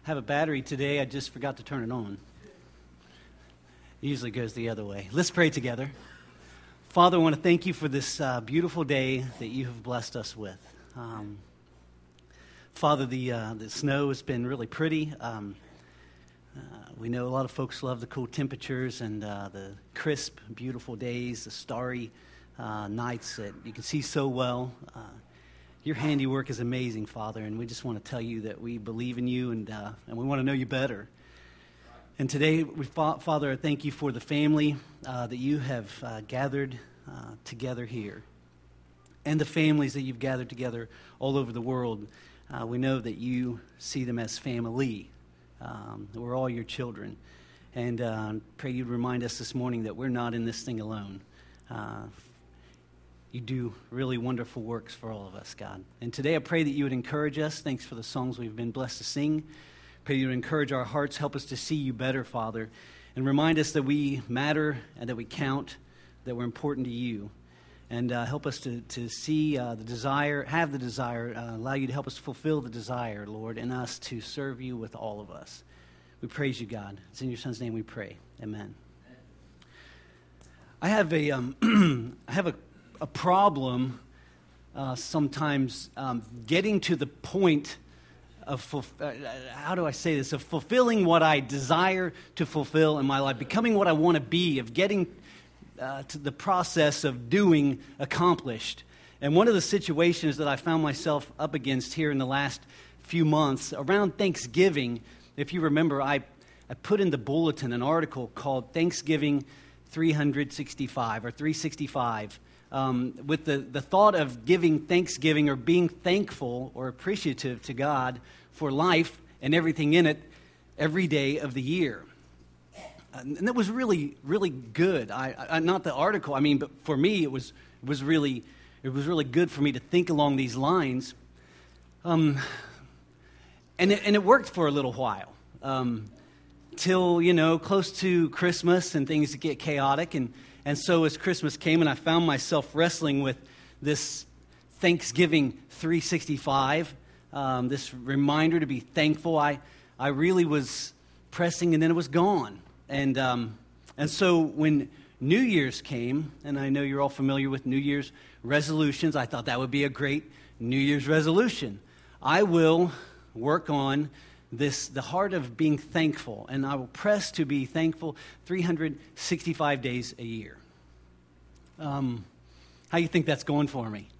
have a battery today. I just forgot to turn it on. It usually goes the other way. Let's pray together. Father, I want to thank you for this beautiful day that you have blessed us with. Father, the snow has been really pretty. We know a lot of folks love the cool temperatures and the crisp, beautiful days, the starry nights that you can see so well. Your handiwork is amazing, Father, and we just want to tell you that we believe in you and we want to know you better. And today, Father, I thank you for the family that you have gathered together here, and the families that you've gathered together all over the world. We know that you see them as family. We're all your children. And pray you'd remind us this morning that we're not in this thing alone. You do really wonderful works for all of us, God. And today I pray that you would encourage us. Thanks for the songs we've been blessed to sing. Pray you would encourage our hearts. Help us to see you better, Father. And remind us that we matter and that we count, that we're important to you. And help us to see the desire, have the desire, allow you to help us fulfill the desire, Lord, in us to serve you with all of us. We praise you, God. It's in your Son's name we pray. Amen. I have a problem sometimes getting to the point of, how do I say this, of fulfilling what I desire to fulfill in my life, becoming what I want to be, of getting to the process of doing accomplished. And one of the situations that I found myself up against here in the last few months, around Thanksgiving, if you remember, I put in the bulletin an article called Thanksgiving 365 or 365, with the thought of giving thanksgiving or being thankful or appreciative to God for life and everything in it every day of the year. And that was really, really good. I not the article, but for me it was really good for me to think along these lines. And it worked for a little while. Till, close to Christmas and things get chaotic. And so as Christmas came and I found myself wrestling with this Thanksgiving 365, this reminder to be thankful, I really was pressing and then it was gone. And so when New Year's came, and I know you're all familiar with New Year's resolutions, I thought that would be a great New Year's resolution. I will work on the heart of being thankful, and I will press to be thankful 365 days a year. How you think that's going for me?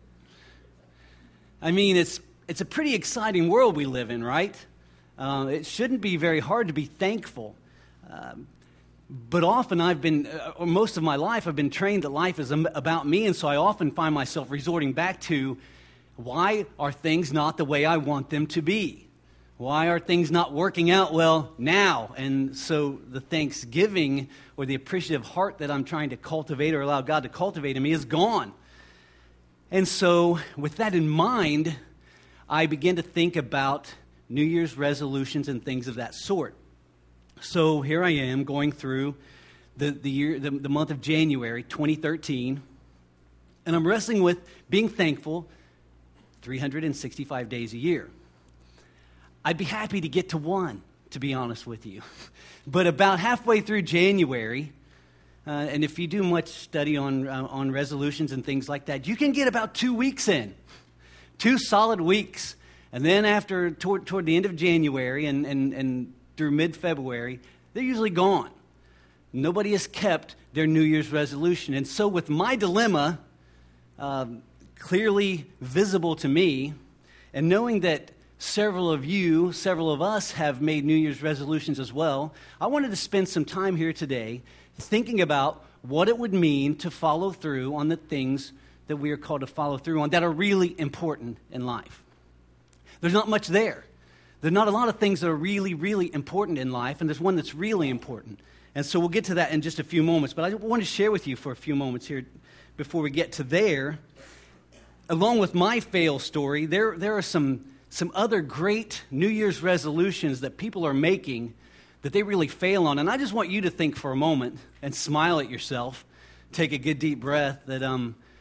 It's a pretty exciting world we live in, right? It shouldn't be very hard to be thankful. But often or most of my life, I've been trained that life is about me, and so I often find myself resorting back to, why are things not the way I want them to be? Why are things not working out well now? And so the thanksgiving or the appreciative heart that I'm trying to cultivate or allow God to cultivate in me is gone. And so with that in mind, I began to think about New Year's resolutions and things of that sort. So here I am going through the month of January 2013, and I'm wrestling with being thankful 365 days a year. I'd be happy to get to one, to be honest with you. But about halfway through January, and if you do much study on resolutions and things like that, you can get about 2 weeks in, 2 solid weeks. And then after, toward the end of January and through mid-February, they're usually gone. Nobody has kept their New Year's resolution. And so with my dilemma clearly visible to me, and knowing that several of us have made New Year's resolutions as well, I wanted to spend some time here today thinking about what it would mean to follow through on the things that we are called to follow through on that are really important in life. There's not much there. There's not a lot of things that are really, really important in life, and there's one that's really important. And so we'll get to that in just a few moments. But I want to share with you for a few moments here before we get to there. Along with my fail story, there are some other great New Year's resolutions that people are making that they really fail on. And I just want you to think for a moment and smile at yourself, take a good deep breath, that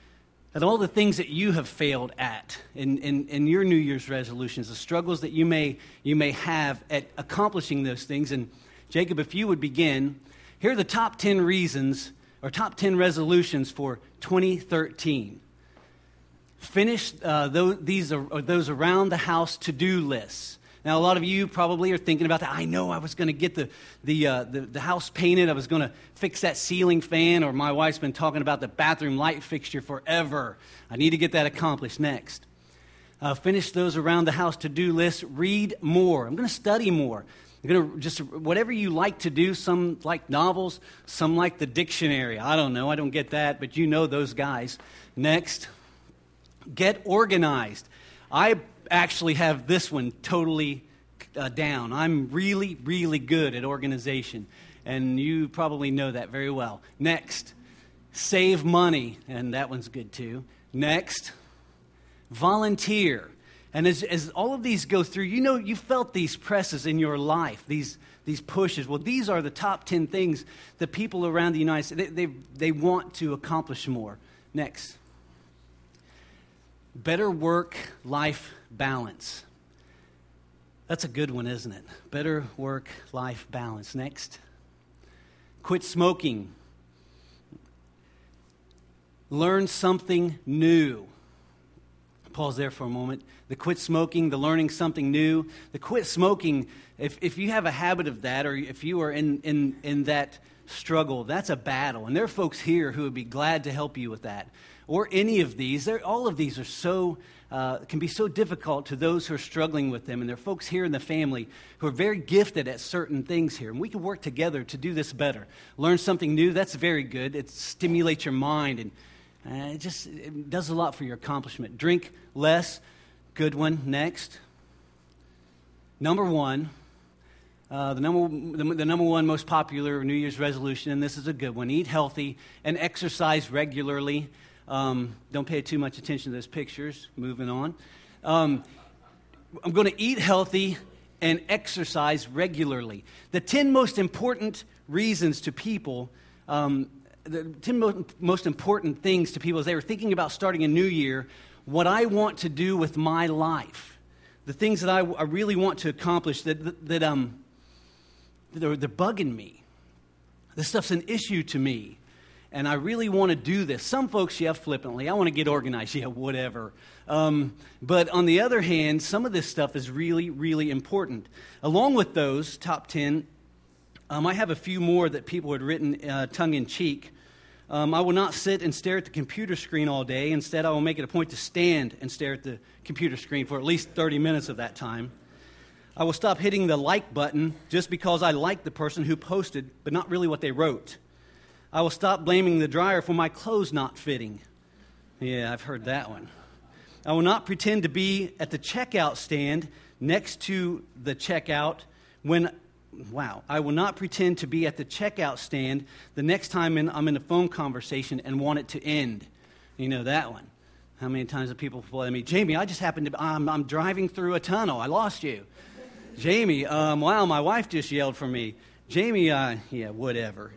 At all the things that you have failed at in your New Year's resolutions, the struggles that you may have at accomplishing those things. And Jacob, if you would begin, here are the top 10 reasons or top 10 resolutions for 2013. Finish those around the house to-do lists. Now, a lot of you probably are thinking about that. I know I was going to get the house painted. I was going to fix that ceiling fan, or my wife's been talking about the bathroom light fixture forever. I need to get that accomplished next. Finish those around the house to-do lists. Read more. I'm going to study more. I'm going to just whatever you like to do. Some like novels, some like the dictionary. I don't know. I don't get that, but you know those guys. Next, get organized. I actually have this one totally down. I'm really, really good at organization, and you probably know that very well. Next, save money, and that one's good too. Next, volunteer. And as all of these go through, you know you felt these presses in your life, these pushes. Well, these are the top 10 things that people around the United States, they want to accomplish more. Next, better work-life balance. That's a good one, isn't it? Better work-life balance. Next, quit smoking. Learn something new. Pause there for a moment. The quit smoking, the learning something new. The quit smoking, if you have a habit of that, or if you are in that struggle, that's a battle. And there are folks here who would be glad to help you with that. Or any of these. All of these are can be so difficult to those who are struggling with them. And there are folks here in the family who are very gifted at certain things here. And we can work together to do this better. Learn something new, that's very good. It stimulates your mind, and it does a lot for your accomplishment. Drink less, good one. Next. Number one. The number one most popular New Year's resolution, and this is a good one, eat healthy and exercise regularly. Don't pay too much attention to those pictures. Moving on. I'm going to eat healthy and exercise regularly. The 10 most important reasons to people, the 10 most important things to people as they were thinking about starting a new year, what I want to do with my life, the things that I really want to accomplish that they're bugging me. This stuff's an issue to me. And I really want to do this. Some folks, yeah, flippantly, I want to get organized, yeah, whatever. But on the other hand, some of this stuff is really, really important. Along with those top 10, I have a few more that people had written tongue-in-cheek. I will not sit and stare at the computer screen all day. Instead, I will make it a point to stand and stare at the computer screen for at least 30 minutes of that time. I will stop hitting the like button just because I like the person who posted, but not really what they wrote. I will stop blaming the dryer for my clothes not fitting. Yeah, I've heard that one. I will not pretend to be at the checkout stand next to the checkout I will not pretend to be at the checkout stand the next time I'm in a phone conversation and want it to end. You know that one. How many times have people told me, Jamie, I just happened to, I'm driving through a tunnel. I lost you. Jamie, wow, my wife just yelled for me. Jamie, yeah, whatever.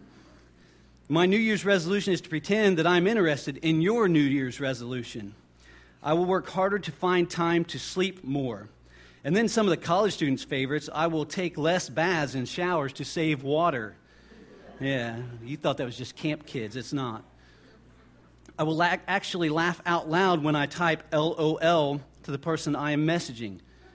My New Year's resolution is to pretend that I'm interested in your New Year's resolution. I will work harder to find time to sleep more. And then some of the college students' favorites, I will take less baths and showers to save water. Yeah, you thought that was just camp kids. It's not. I will actually laugh out loud when I type LOL to the person I am messaging.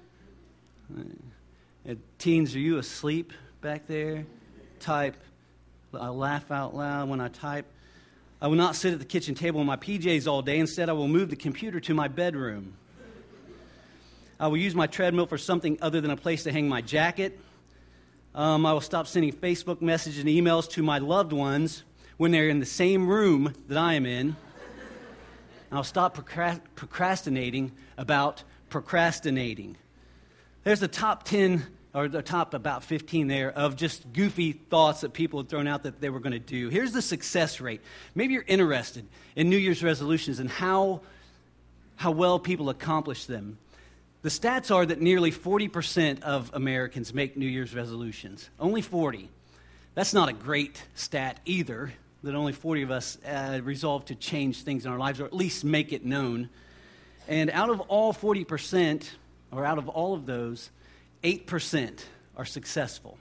Teens, are you asleep back there? Type. I laugh out loud when I type. I will not sit at the kitchen table in my PJs all day. Instead, I will move the computer to my bedroom. I will use my treadmill for something other than a place to hang my jacket. I will stop sending Facebook messages and emails to my loved ones when they're in the same room that I am in. I'll stop procrastinating about procrastinating. There's the top 10, or the top about 15 there, of just goofy thoughts that people had thrown out that they were going to do. Here's the success rate. Maybe you're interested in New Year's resolutions and how well people accomplish them. The stats are that nearly 40% of Americans make New Year's resolutions. Only 40. That's not a great stat either, that only 40 of us resolve to change things in our lives, or at least make it known. And out of all 40%, or out of all of those, 8% are successful.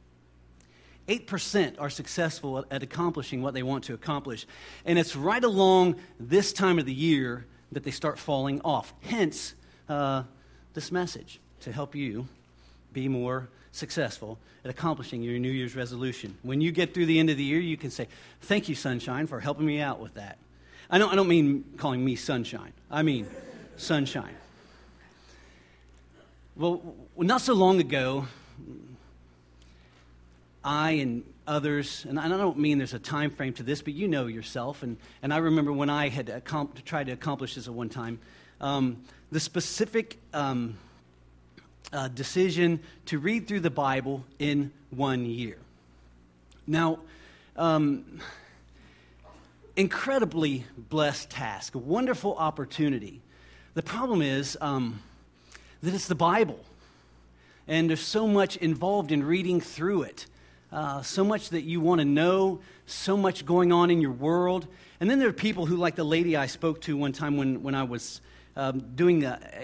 8% are successful at accomplishing what they want to accomplish. And it's right along this time of the year that they start falling off. Hence, this message to help you be more successful at accomplishing your New Year's resolution. When you get through the end of the year, you can say, thank you, Sunshine, for helping me out with that. I don't mean calling me Sunshine. I mean sunshine. Well, not so long ago, I and others, and I don't mean there's a time frame to this, but you know yourself, and I remember when I had tried to accomplish this at one time, the specific decision to read through the Bible in 1 year. Now, incredibly blessed task, a wonderful opportunity. The problem is that it's the Bible, and there's so much involved in reading through it. So much that you want to know, so much going on in your world. And then there are people who, like the lady I spoke to one time when I was doing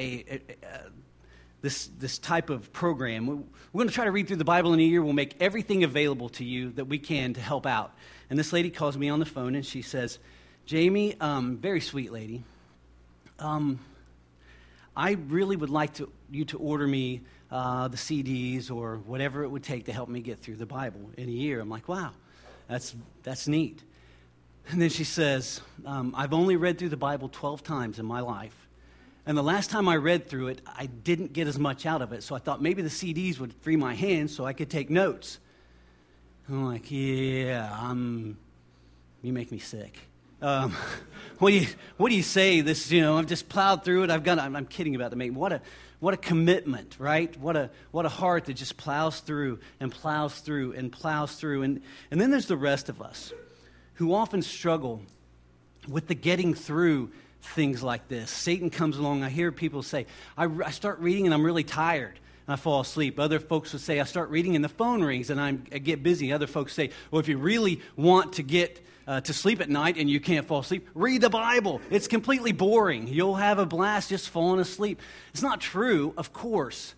this type of program. We're going to try to read through the Bible in a year. We'll make everything available to you that we can to help out. And this lady calls me on the phone and she says, Jamie, very sweet lady, I really would like you to order me the CDs or whatever it would take to help me get through the Bible in a year. I'm like, wow, that's neat. And then she says, I've only read through the Bible 12 times in my life. And the last time I read through it, I didn't get as much out of it. So I thought maybe the CDs would free my hands so I could take notes. And I'm like, yeah, you make me sick. What do you say? This, I've just plowed through it. I'm kidding about the making. What a commitment, right? What a heart that just plows through and plows through and plows through. And then there's the rest of us who often struggle with the getting through things like this. Satan comes along. I hear people say, I start reading and I'm really tired and I fall asleep. Other folks would say, I start reading and the phone rings and I get busy. Other folks say, well, if you really want to get to sleep at night and you can't fall asleep, read the Bible. It's completely boring. You'll have a blast just falling asleep. It's not true, of course.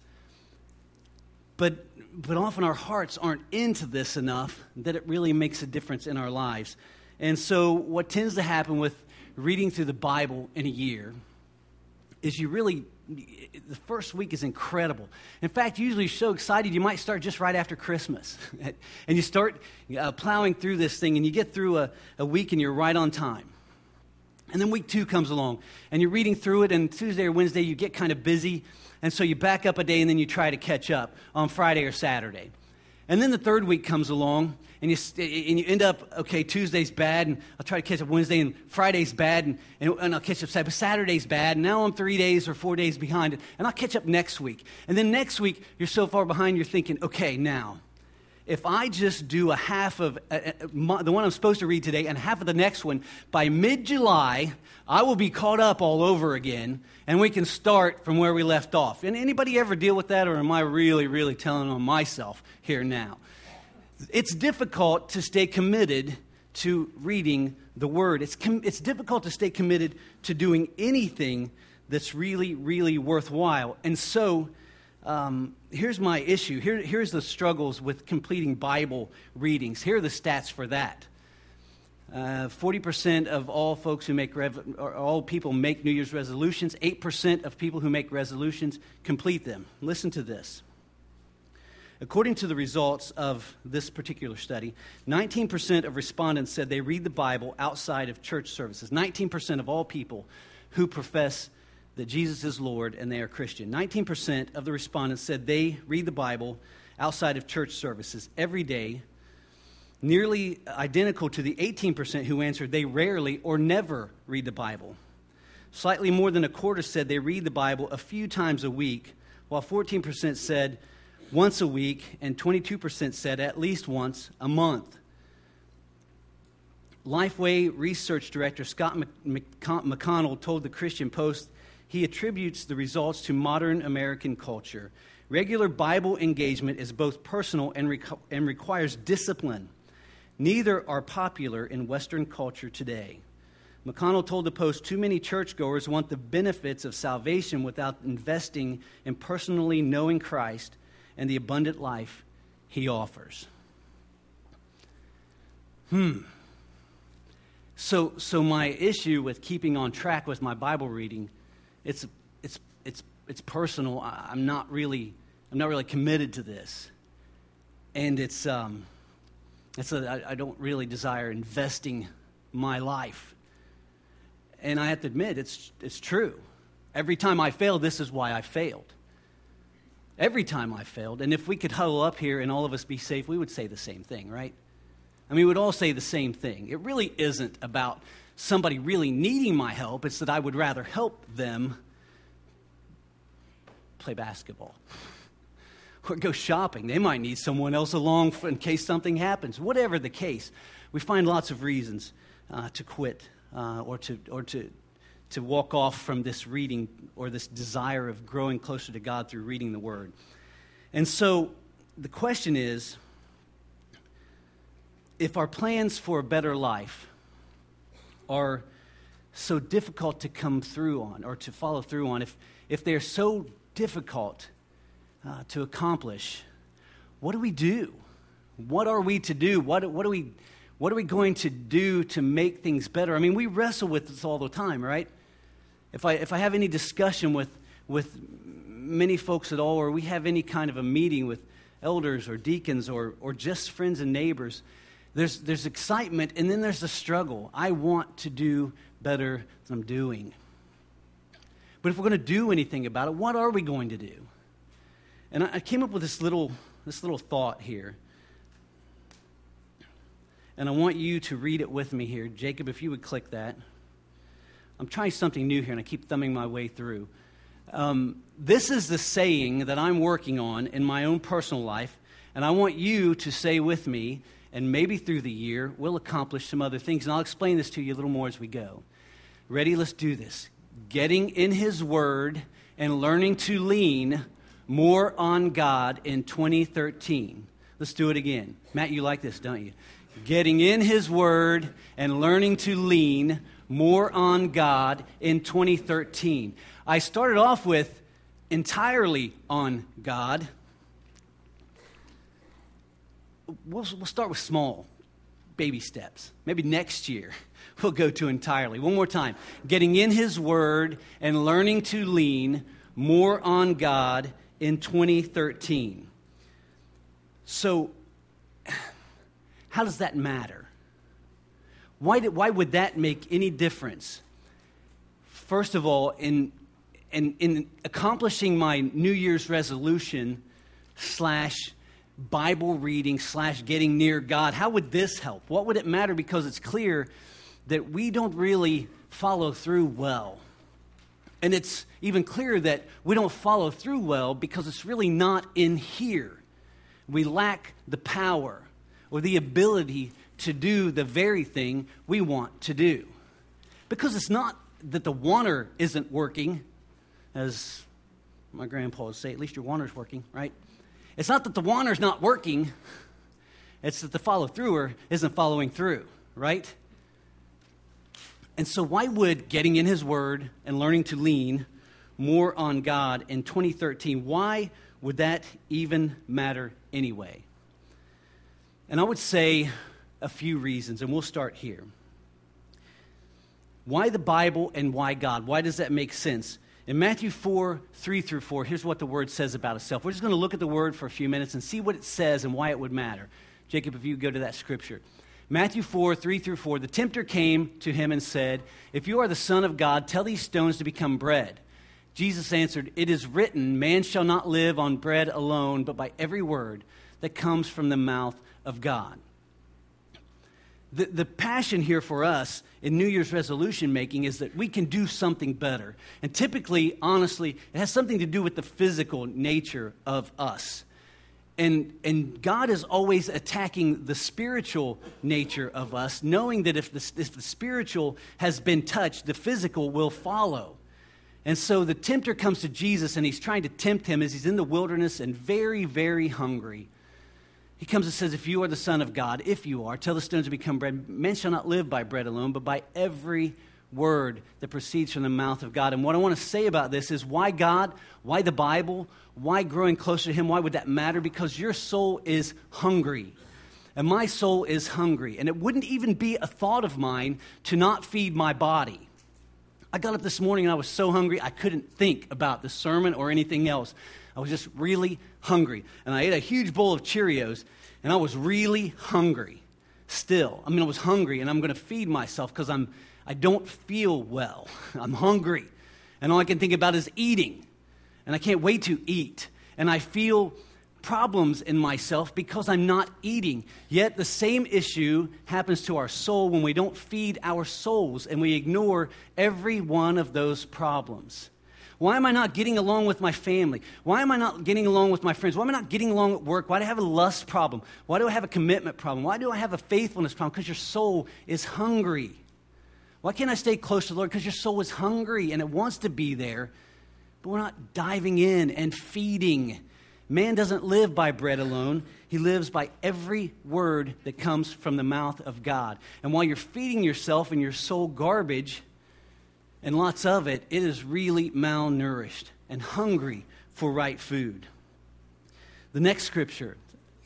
But often our hearts aren't into this enough that it really makes a difference in our lives. And so what tends to happen with reading through the Bible in a year is the first week is incredible. In fact, usually you're so excited you might start just right after Christmas. And you start plowing through this thing and you get through a week and you're right on time. And then week 2 comes along and you're reading through it, and Tuesday or Wednesday you get kind of busy, and so you back up a day and then you try to catch up on Friday or Saturday. And then the third week comes along, and you end up, okay, Tuesday's bad, and I'll try to catch up Wednesday, and Friday's bad, and I'll catch up Saturday, but Saturday's bad, and now I'm 3 days or 4 days behind, and I'll catch up next week. And then next week, you're so far behind, you're thinking, okay, now, if I just do a half of the one I'm supposed to read today and half of the next one, by mid-July, I will be caught up all over again, and we can start from where we left off. And anybody ever deal with that, or am I really, really telling on myself here now? It's difficult to stay committed to reading the Word. It's difficult to stay committed to doing anything that's really, really worthwhile. And so here's my issue. Here's the struggles with completing Bible readings. Here are the stats for that. 40% of all folks who all people make New Year's resolutions. 8% of people who make resolutions complete them. Listen to this. According to the results of this particular study, 19% of respondents said they read the Bible outside of church services. 19% of all people who profess that Jesus is Lord and they are Christian. 19% of the respondents said they read the Bible outside of church services every day, nearly identical to the 18% who answered they rarely or never read the Bible. Slightly more than a quarter said they read the Bible a few times a week, while 14% said once a week, and 22% said at least once a month. Lifeway Research Director Scott McConnell told the Christian Post he attributes the results to modern American culture. Regular Bible engagement is both personal and requires discipline. Neither are popular in Western culture today. McConnell told the Post, too many churchgoers want the benefits of salvation without investing in personally knowing Christ and the abundant life he offers. So my issue with keeping on track with my Bible reading, it's personal. I'm not really committed to this, and I don't really desire investing my life. And I have to admit, it's true. Every time I fail, this is why I failed. Every time I failed. And if we could huddle up here and all of us be safe, we would say the same thing, right? I mean, we would all say the same thing. It really isn't about somebody really needing my help. It's that I would rather help them play basketball or go shopping. They might need someone else along in case something happens. Whatever the case, we find lots of reasons to quit or to walk off from this reading or this desire of growing closer to God through reading the Word. And so the question is, if our plans for a better life are so difficult to come through on or to follow through on, if they're so difficult to accomplish, what do we do? What are we to do? What are we going to do to make things better? I mean, we wrestle with this all the time, right? If I have any discussion with many folks at all, or we have any kind of a meeting with elders or deacons or just friends and neighbors, there's excitement, and then there's the struggle. I want to do better than I'm doing. But if we're going to do anything about it, what are we going to do? And I came up with this little thought here. And I want you to read it with me here. Jacob, if you would click that. I'm trying something new here, and I keep thumbing my way through. This is the saying that I'm working on in my own personal life, and I want you to say with me, and maybe through the year, we'll accomplish some other things. And I'll explain this to you a little more as we go. Ready? Let's do this. Getting in His Word and learning to lean more on God in 2013. Let's do it again. Matt, you like this, don't you? Getting in His Word and learning to lean more on God in 2013. I started off with entirely on God. We'll start with small baby steps. Maybe next year we'll go to entirely. One more time. Getting in His Word and learning to lean more on God in 2013. So, how does that matter? Why would that make any difference? First of all, in accomplishing my New Year's resolution / Bible reading / getting near God, how would this help? What would it matter? Because it's clear that we don't really follow through well. And it's even clearer that we don't follow through well because it's really not in here. We lack the power or the ability to do the very thing we want to do. Because it's not that the wanter isn't working, as my grandpa would say, at least your wanter's working, right? It's not that the wanter's not working, it's that the follow-througher isn't following through, right? And so why would getting in His Word and learning to lean more on God in 2013, why would that even matter anyway? And I would say a few reasons, and we'll start here. Why the Bible and why God? Why does that make sense? In Matthew 4, 3-4, here's what the Word says about itself. We're just going to look at the Word for a few minutes and see what it says and why it would matter. Jacob, if you go to that scripture. Matthew 4, 3-4, the tempter came to Him and said, "If you are the Son of God, tell these stones to become bread." Jesus answered, "It is written, man shall not live on bread alone, but by every word that comes from the mouth of God." The passion here for us in New Year's resolution making is that we can do something better. And typically, honestly, it has something to do with the physical nature of us. And God is always attacking the spiritual nature of us, knowing that if the spiritual has been touched, the physical will follow. And so the tempter comes to Jesus, and he's trying to tempt Him as He's in the wilderness and very, very hungry. He comes and says, if you are the Son of God, if you are, tell the stones to become bread. Men shall not live by bread alone, but by every word that proceeds from the mouth of God. And what I want to say about this is why God, why the Bible, why growing closer to Him, why would that matter? Because your soul is hungry. And my soul is hungry. And it wouldn't even be a thought of mine to not feed my body. I got up this morning and I was so hungry I couldn't think about the sermon or anything else. I was just really hungry. And I ate a huge bowl of Cheerios, and I was really hungry still. I was hungry, and I'm going to feed myself because I don't feel well. I'm hungry. And all I can think about is eating. And I can't wait to eat. And I feel problems in myself because I'm not eating. Yet the same issue happens to our soul when we don't feed our souls and we ignore every one of those problems. Why am I not getting along with my family? Why am I not getting along with my friends? Why am I not getting along at work? Why do I have a lust problem? Why do I have a commitment problem? Why do I have a faithfulness problem? Because your soul is hungry. Why can't I stay close to the Lord? Because your soul is hungry and it wants to be there, but we're not diving in and feeding. Man doesn't live by bread alone. He lives by every word that comes from the mouth of God. And while you're feeding yourself and your soul garbage, and lots of it, it is really malnourished and hungry for right food. The next scripture,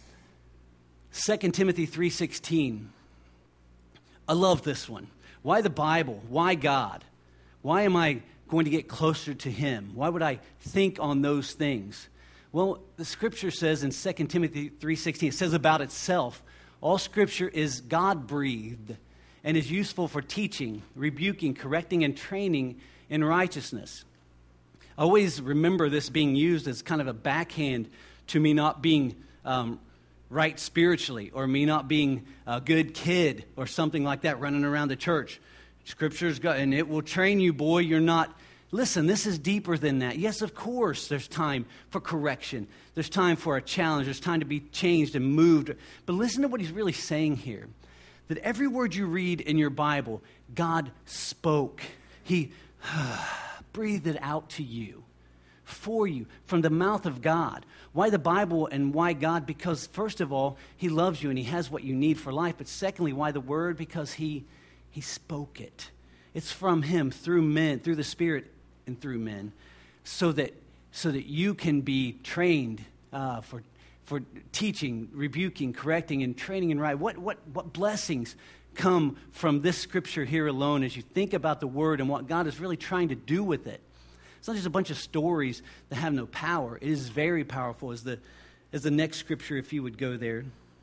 2 Timothy 3:16. I love this one. Why the Bible? Why God? Why am I going to get closer to Him? Why would I think on those things? Well, the scripture says in 2 Timothy 3:16, it says about itself, all scripture is God-breathed and is useful for teaching, rebuking, correcting, and training in righteousness. I always remember this being used as kind of a backhand to me not being right spiritually, or me not being a good kid or something like that running around the church. Scripture's got, and it will train you, boy, you're not. Listen, this is deeper than that. Yes, of course, there's time for correction. There's time for a challenge. There's time to be changed and moved. But listen to what he's really saying here. That every word you read in your Bible, God spoke. He breathed it out to you, for you, from the mouth of God. Why the Bible and why God? Because first of all, He loves you and He has what you need for life. But secondly, why the Word? Because He spoke it. It's from Him, through men, through the Spirit and through men, so that you can be trained for teaching, rebuking, correcting, and training in right. What blessings come from this scripture here alone as you think about the Word and what God is really trying to do with it. It's not just a bunch of stories that have no power. It is very powerful, as the next scripture, if you would go there.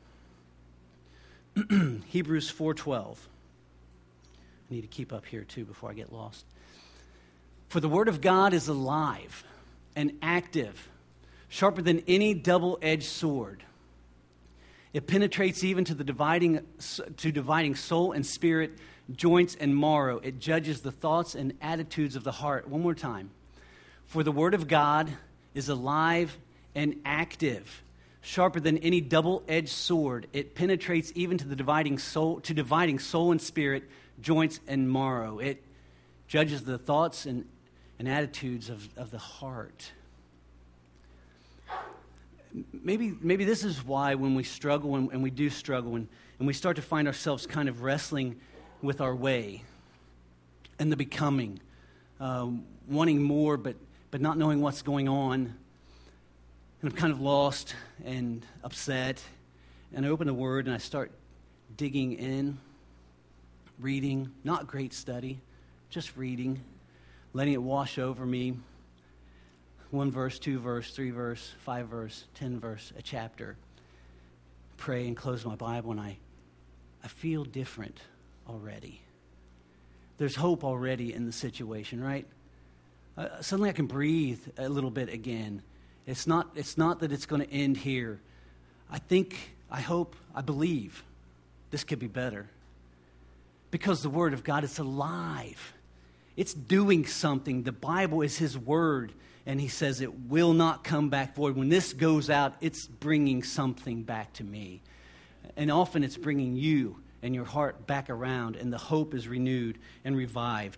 Hebrews 4:12. I need to keep up here too before I get lost. For the Word of God is alive and active, sharper than any double-edged sword. It penetrates even to dividing soul and spirit, joints and marrow. It judges the thoughts and attitudes of the heart. One more time. For the Word of God is alive and active, sharper than any double-edged sword. It penetrates even to dividing soul and spirit, joints and marrow. It judges the thoughts and attitudes of the heart. Maybe this is why when we struggle, and we do struggle, and we start to find ourselves kind of wrestling with our way and the becoming, wanting more but not knowing what's going on, and I'm kind of lost and upset, and I open the Word and I start digging in, reading, not great study, just reading, letting it wash over me. 1 verse, 2 verse, 3 verse, 5 verse, 10 verse, a chapter. Pray and close my Bible, and I feel different already. There's hope already in the situation, right? Suddenly I can breathe a little bit again. It's not that it's going to end here. I think, I hope, I believe this could be better. Because the Word of God is alive. It's doing something. The Bible is His Word. And He says it will not come back void. When this goes out, it's bringing something back to me. And often it's bringing you and your heart back around, and the hope is renewed and revived.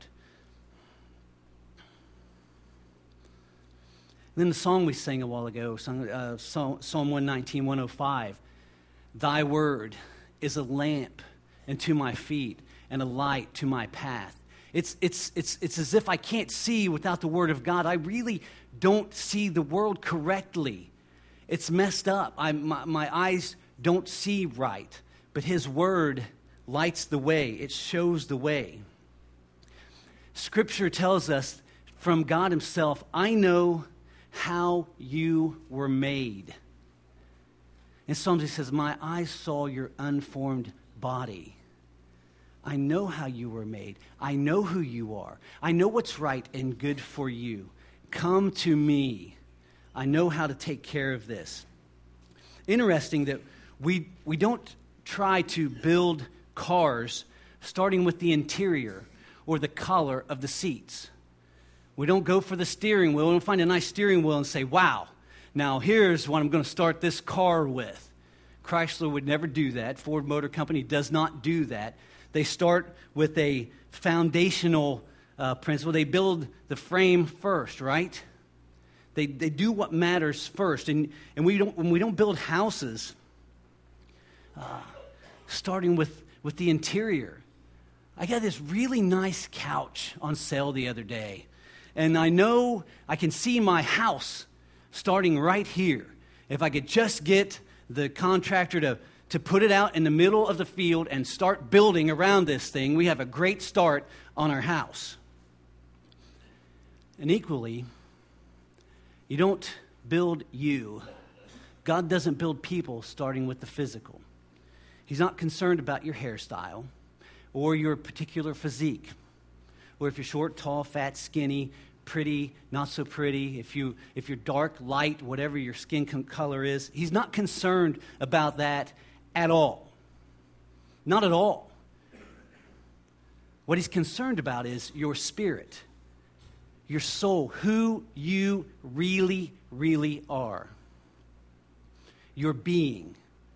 And then the song we sang a while ago, Psalm 119, 105. Thy word is a lamp unto my feet and a light to my path. It's as if I can't see without the word of God. I really don't see the world correctly. It's messed up. My eyes don't see right. But his word lights the way. It shows the way. Scripture tells us from God himself, I know how you were made. In Psalms he says, my eyes saw your unformed body. I know how you were made. I know who you are. I know what's right and good for you. Come to me. I know how to take care of this. Interesting that we don't try to build cars starting with the interior or the color of the seats. We don't go for the steering wheel. We don't find a nice steering wheel and say, wow, now here's what I'm going to start this car with. Chrysler would never do that. Ford Motor Company does not do that. They start with a foundational principle. They build the frame first, right? They do what matters first. And when we don't build houses, starting with the interior. I got this really nice couch on sale the other day. And I know I can see my house starting right here. If I could just get the contractor to put it out in the middle of the field and start building around this thing, we have a great start on our house. And equally, you don't build you. God doesn't build people starting with the physical. He's not concerned about your hairstyle or your particular physique, or if you're short, tall, fat, skinny, pretty, not so pretty, if you're dark, light, whatever your skin color is. He's not concerned about that at all. Not at all. What he's concerned about is your spirit, your soul, who you really, really are. Your being.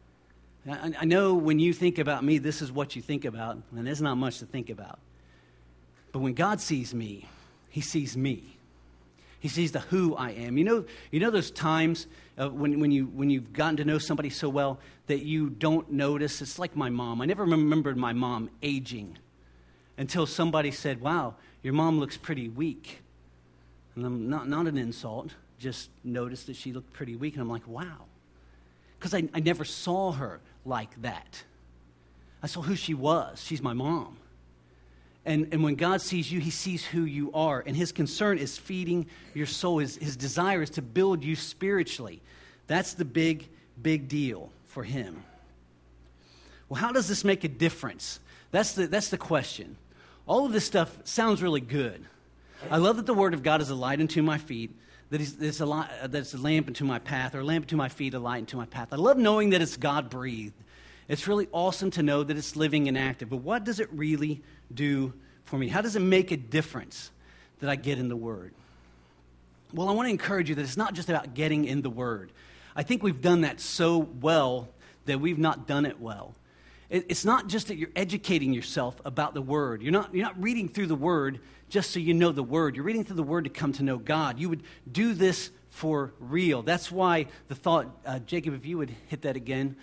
I know when you think about me, this is what you think about, and there's not much to think about. But when God sees me, he sees me. He sees the who I am. You know those times when you've gotten to know somebody so well that you don't notice? It's like my mom. I never remembered my mom aging until somebody said, wow, your mom looks pretty weak. And I'm not an insult, just noticed that she looked pretty weak. And I'm like, wow. Because I never saw her like that. I saw who she was. She's my mom. And when God sees you, he sees who you are. And his concern is feeding your soul. His desire is to build you spiritually. That's the big, big deal for him. Well, how does this make a difference? That's the question. All of this stuff sounds really good. I love that the word of God is a light unto my feet, that it's a lamp unto my path, or a lamp unto my feet, a light unto my path. I love knowing that it's God-breathed. It's really awesome to know that it's living and active. But what does it really do for me? How does it make a difference that I get in the Word? Well, I want to encourage you that it's not just about getting in the Word. I think we've done that so well that we've not done it well. It's not just that you're educating yourself about the Word. You're not reading through the Word just so you know the Word. You're reading through the Word to come to know God. You would do this for real. That's why the thought, Jacob, if you would hit that again.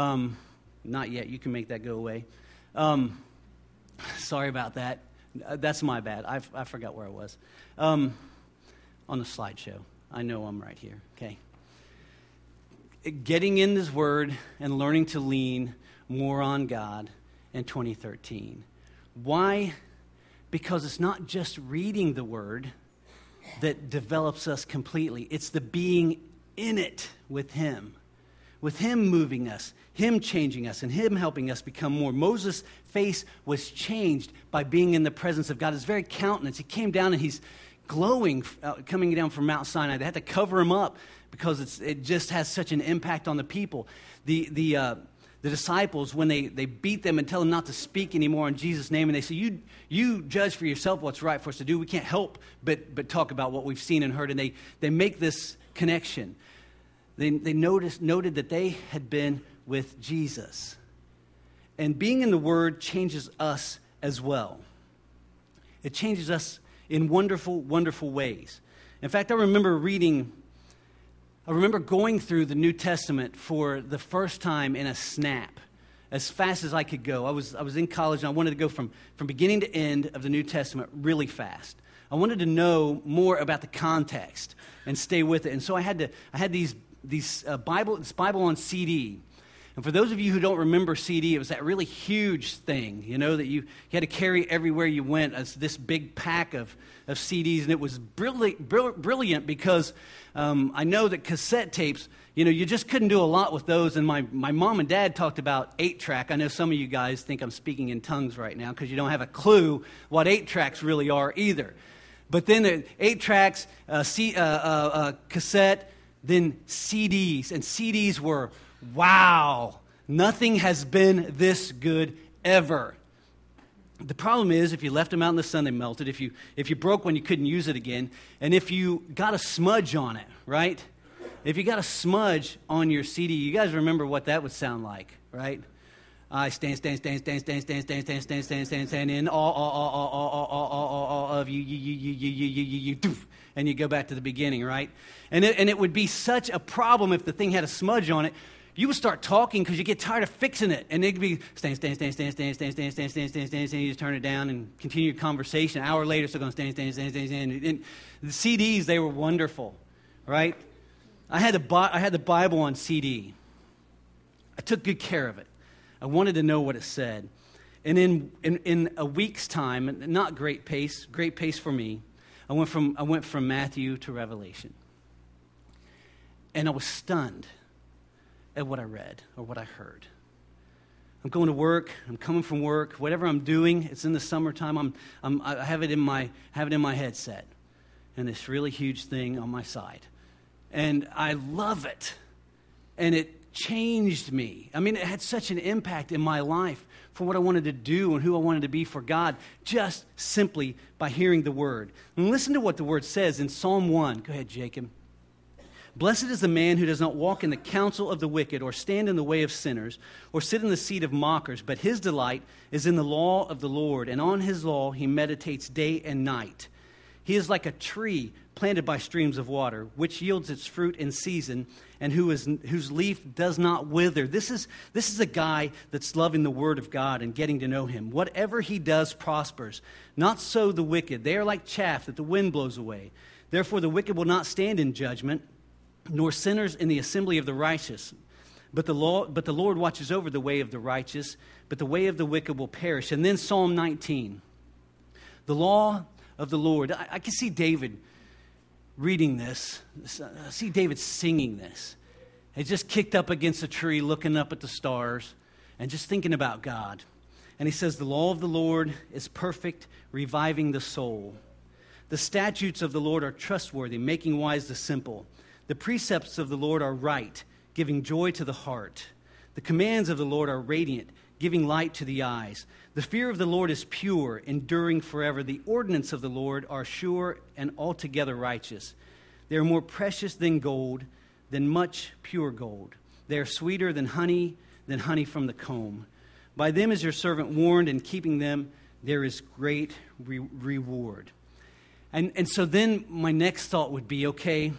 Not yet. You can make that go away. Sorry about that. That's my bad. I forgot where I was. On the slideshow. I know I'm right here. Okay. Getting in this Word and learning to lean more on God in 2013. Why? Because it's not just reading the Word that develops us completely. It's the being in it with Him moving us, Him changing us, and Him helping us become more. Moses' face was changed by being in the presence of God. His very countenance, he came down and he's glowing, coming down from Mount Sinai. They had to cover him up because it just has such an impact on the people. The disciples, when they beat them and tell them not to speak anymore in Jesus' name, and they say, you judge for yourself what's right for us to do. We can't help but talk about what we've seen and heard. And they make this connection. They noted that they had been with Jesus. And being in the Word changes us as well. It changes us in wonderful, wonderful ways. In fact, I remember reading I remember going through the New Testament for the first time in a snap, as fast as I could go. I was in college, and I wanted to go from beginning to end of the New Testament really fast. I wanted to know more about the context and stay with it. And so I had this Bible on CD. And for those of you who don't remember CD, it was that really huge thing, that you had to carry everywhere you went, as this big pack of CDs. And it was brilliant because I know that cassette tapes, you just couldn't do a lot with those. And my mom and dad talked about 8-track. I know some of you guys think I'm speaking in tongues right now because you don't have a clue what 8-tracks really are either. But then the 8-tracks, cassette, then CDs. And CDs were, wow, nothing has been this good ever. The problem is, if you left them out in the sun, they melted. If you broke one, you couldn't use it again. And if you got a smudge on it, right? If you got a smudge on your CD, you guys remember what that would sound like, right? I stand, and all of you, and you go back to the beginning, right? And it would be such a problem if the thing had a smudge on it. You would start talking because you get tired of fixing it. And it'd be stand. You just turn it down and continue your conversation. An hour later, still going stand. And the CDs, they were wonderful, right? I had the Bible on CD. I took good care of it. I wanted to know what it said. And in a week's time, not great pace for me, I went from Matthew to Revelation. And I was stunned at what I read or what I heard. I'm going to work. I'm coming from work. Whatever I'm doing, it's in the summertime. I have it in my headset, and this really huge thing on my side, and I love it, and it changed me. I mean, it had such an impact in my life for what I wanted to do and who I wanted to be for God, just simply by hearing the Word. And listen to what the Word says in Psalm 1. Go ahead, Jacob. Blessed is the man who does not walk in the counsel of the wicked, or stand in the way of sinners, or sit in the seat of mockers, but his delight is in the law of the Lord, and on his law he meditates day and night. He is like a tree planted by streams of water, which yields its fruit in season, and whose leaf does not wither. This is a guy that's loving the Word of God and getting to know Him. Whatever he does prospers. Not so the wicked. They are like chaff that the wind blows away. Therefore the wicked will not stand in judgment, nor sinners in the assembly of the righteous. But the Lord watches over the way of the righteous, but the way of the wicked will perish. And then Psalm 19. The law of the Lord. I can see David reading this. I see David singing this. He's just kicked up against a tree, looking up at the stars, and just thinking about God. And he says, the law of the Lord is perfect, reviving the soul. The statutes of the Lord are trustworthy, making wise the simple. The precepts of the Lord are right, giving joy to the heart. The commands of the Lord are radiant, giving light to the eyes. The fear of the Lord is pure, enduring forever. The ordinance of the Lord are sure and altogether righteous. They are more precious than gold, than much pure gold. They are sweeter than honey from the comb. By them is your servant warned, and keeping them there is great reward. And so then my next thought would be, okay,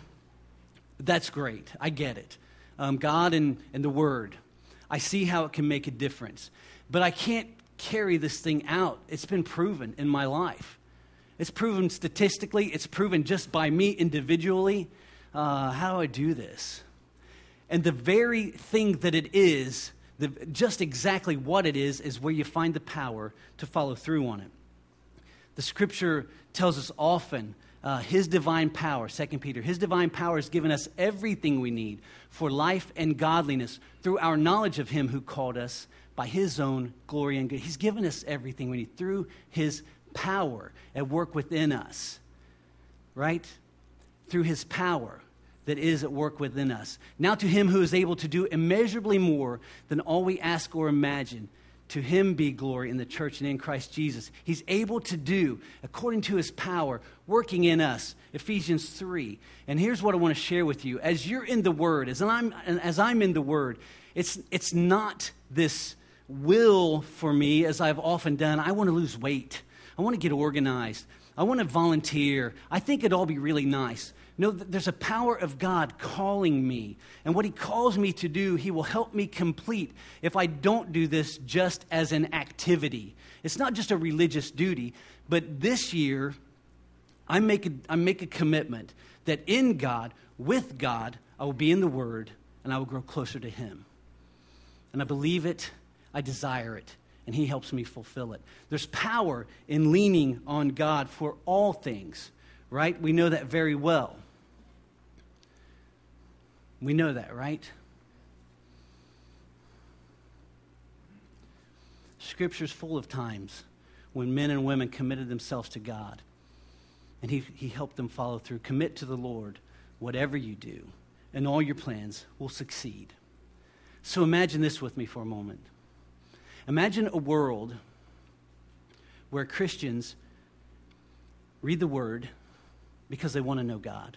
that's great. I get it. God and the Word. I see how it can make a difference. But I can't carry this thing out. It's been proven in my life. It's proven statistically. It's proven just by me individually. How do I do this? And the very thing that it is, just exactly what it is where you find the power to follow through on it. The Scripture tells us often His divine power, 2 Peter, His divine power has given us everything we need for life and godliness through our knowledge of Him who called us by His own glory and good. He's given us everything we need through His power at work within us, right? Through His power that is at work within us. Now to Him who is able to do immeasurably more than all we ask or imagine, to Him be glory in the church and in Christ Jesus. He's able to do, according to His power, working in us. Ephesians 3. And here's what I want to share with you. As you're in the Word, as I'm in the Word, it's not this will for me, as I've often done. I want to lose weight. I want to get organized. I want to volunteer. I think it'd all be really nice. Know that there's a power of God calling me. And what he calls me to do, he will help me complete if I don't do this just as an activity. It's not just a religious duty, but this year, I make a commitment that in God, with God, I will be in the Word and I will grow closer to him. And I believe it, I desire it, and he helps me fulfill it. There's power in leaning on God for all things, right? We know that very well. We know that, right? Scripture's full of times when men and women committed themselves to God, and he helped them follow through. Commit to the Lord, whatever you do, and all your plans will succeed. So imagine this with me for a moment. Imagine a world where Christians read the Word because they want to know God.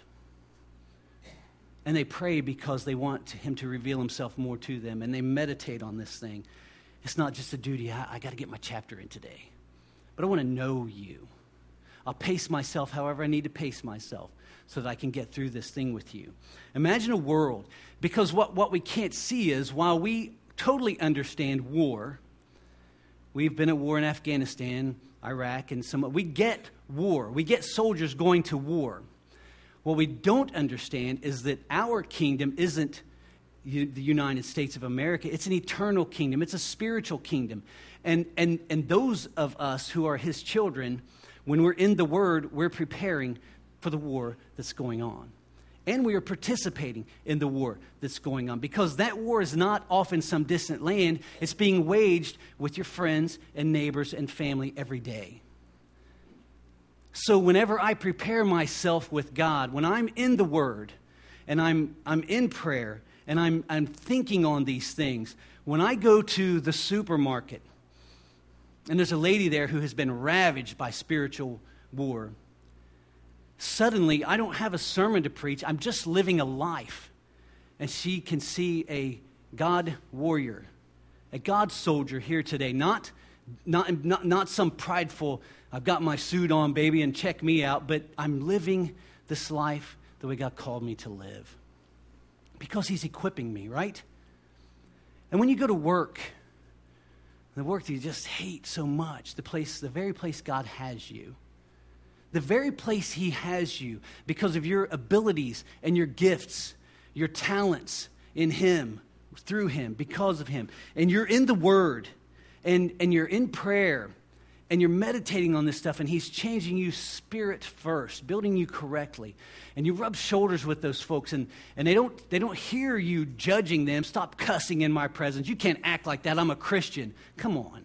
And they pray because they want him to reveal himself more to them. And they meditate on this thing. It's not just a duty. I got to get my chapter in today. But I want to know you. I'll pace myself however I need to pace myself so that I can get through this thing with you. Imagine a world, because what we can't see is while we totally understand war, we've been at war in Afghanistan, Iraq, and we get war. We get soldiers going to war. What we don't understand is that our kingdom isn't the United States of America. It's an eternal kingdom. It's a spiritual kingdom. And those of us who are his children, when we're in the Word, we're preparing for the war that's going on. And we are participating in the war that's going on. Because that war is not off in some distant land. It's being waged with your friends and neighbors and family every day. So whenever I prepare myself with God, when I'm in the Word and I'm in prayer and I'm thinking on these things, when I go to the supermarket and there's a lady there who has been ravaged by spiritual war, suddenly I don't have a sermon to preach. I'm just living a life. And she can see a God warrior, a God soldier here today, not some prideful, I've got my suit on, baby, and check me out, but I'm living this life the way God called me to live. Because he's equipping me, right? And when you go to work, the work that you just hate so much, the very place God has you, the very place he has you because of your abilities and your gifts, your talents in him, through him, because of him, and you're in the Word, and you're in prayer, and you're meditating on this stuff, and he's changing you spirit first, building you correctly. And you rub shoulders with those folks, and they don't hear you judging them. Stop cussing in my presence. You can't act like that. I'm a Christian. Come on.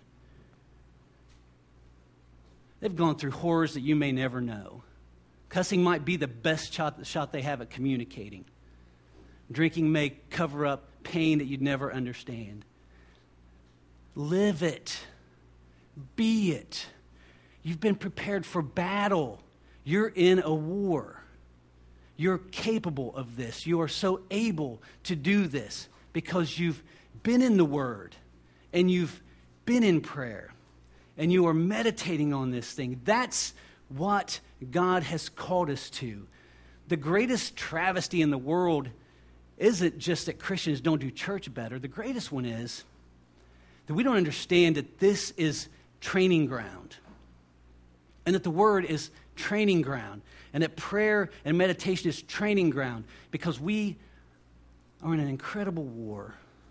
They've gone through horrors that you may never know. Cussing might be the best shot they have at communicating. Drinking may cover up pain that you'd never understand. Live it. Be it. You've been prepared for battle. You're in a war. You're capable of this. You are so able to do this because you've been in the Word and you've been in prayer and you are meditating on this thing. That's what God has called us to. The greatest travesty in the world isn't just that Christians don't do church better. The greatest one is that we don't understand that this is training ground, and that the Word is training ground, and that prayer and meditation is training ground, because we are in an incredible war,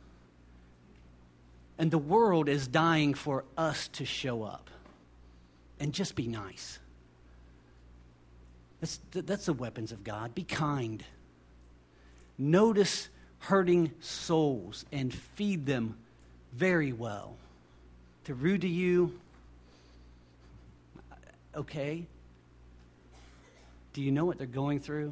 and the world is dying for us to show up and just be nice. That's the weapons of God. Be kind. Notice hurting souls and feed them very well. They're rude to you. Okay. Do you know what they're going through?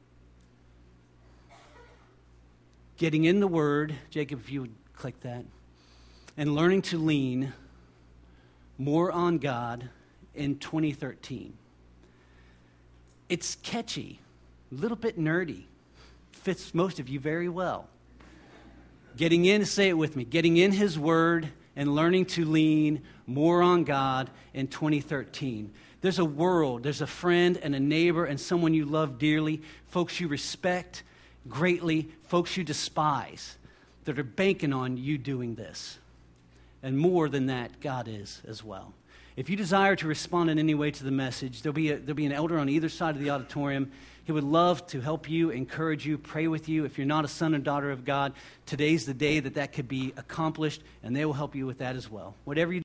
Getting in the Word, Jacob, if you would click that, and learning to lean more on God in 2013. It's catchy, a little bit nerdy, fits most of you very well. Getting in, say it with me, getting in His Word and learning to lean more on God in 2013. There's a world, there's a friend and a neighbor and someone you love dearly, folks you respect greatly, folks you despise, that are banking on you doing this. And more than that, God is as well. If you desire to respond in any way to the message, there'll be an elder on either side of the auditorium. He would love to help you, encourage you, pray with you. If you're not a son or daughter of God, today's the day that could be accomplished, and they will help you with that as well. Whatever you